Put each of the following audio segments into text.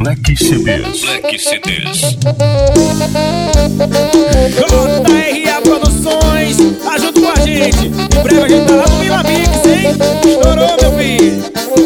Black CDs. Black CDs. JRA Produções, ajuda com a gente. Em breve a gente tá lá no Vila Mix, hein? Estourou, meu filho.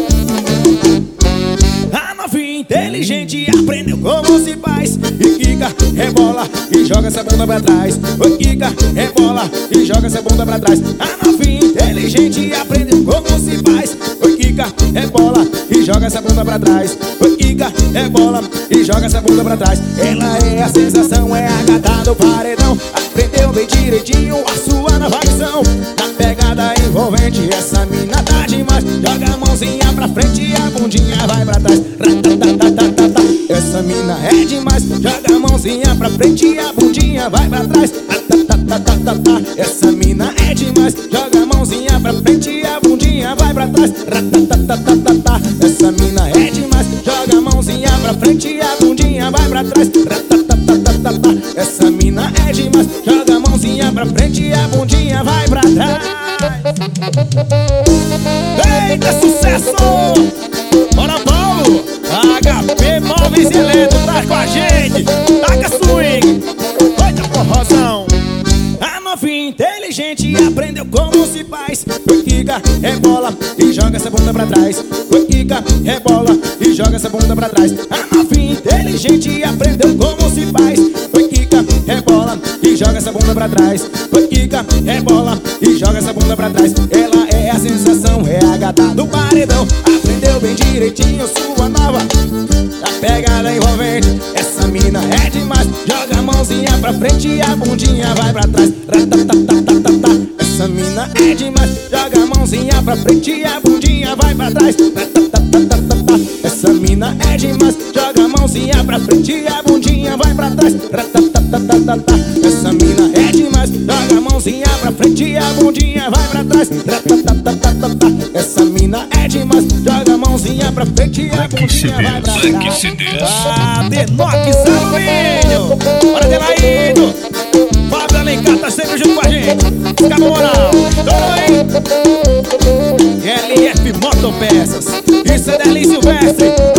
A novinha inteligente aprendeu como se faz. E quica, rebola e joga essa bunda pra trás. Oi, quica, rebola e joga essa bunda pra trás. A novinha inteligente aprendeu como se faz. Oi, quica, rebola e joga essa bunda pra trás. Oi, quica, rebola e joga essa bunda pra trás. Ela é a sensação, é a gata do paredão. Aprendeu bem direitinho a sua nova missão. Na pegada envolvente, essa mina tá demais. Joga a mãozinha pra frente e a bundinha vai pra trás. Essa mina é demais. Joga a mãozinha pra frente e a bundinha vai pra trás. Essa mina é demais. Joga a mãozinha pra frente e a bundinha vai pra trás. Essa mina é demais. Joga a mãozinha pra frente e a bundinha vai pra trás. Essa mina é demais. Joga a mãozinha pra frente e a bundinha vai pra trás. Eita, sucesso! Bora, Paulo! HP Móveis e Eletro, tá com a gente! Taca swing! Eita, porrozão! A novinha inteligente aprendeu como se faz. Oi, quica, rebola e joga essa bunda pra trás. Oi, quica, rebola e joga essa bunda pra trás. A novinha inteligente aprendeu como se faz. Oi, quica, rebola e joga essa bunda pra trás. Oi, quica, rebola e joga essa bunda pra trás. Ela é a sensação, é a gata do paredão. Aprendeu bem direitinho sua nova. A pegada envolvente, essa mina é demais. Joga a mãozinha pra frente e a bundinha vai pra trás. Essa mina é demais. Joga a mãozinha pra frente e a bundinha vai pra trás. Essa mina é demais. Joga a mãozinha pra frente e a bundinha vai pra trás. Essa mina é demais. Joga a mãozinha pra frente e a bundinha vai pra trás. Essa mina é demais. Joga a mãozinha pra frente e a bundinha vai pra trás. Black CDs. Ah, Denox Alumínio. Bora, Delaído. Fábio Alencar tá sempre junto com a gente. Fica moral. Estourou, hein? LF Motopeças. Isso é Deli Silvestre.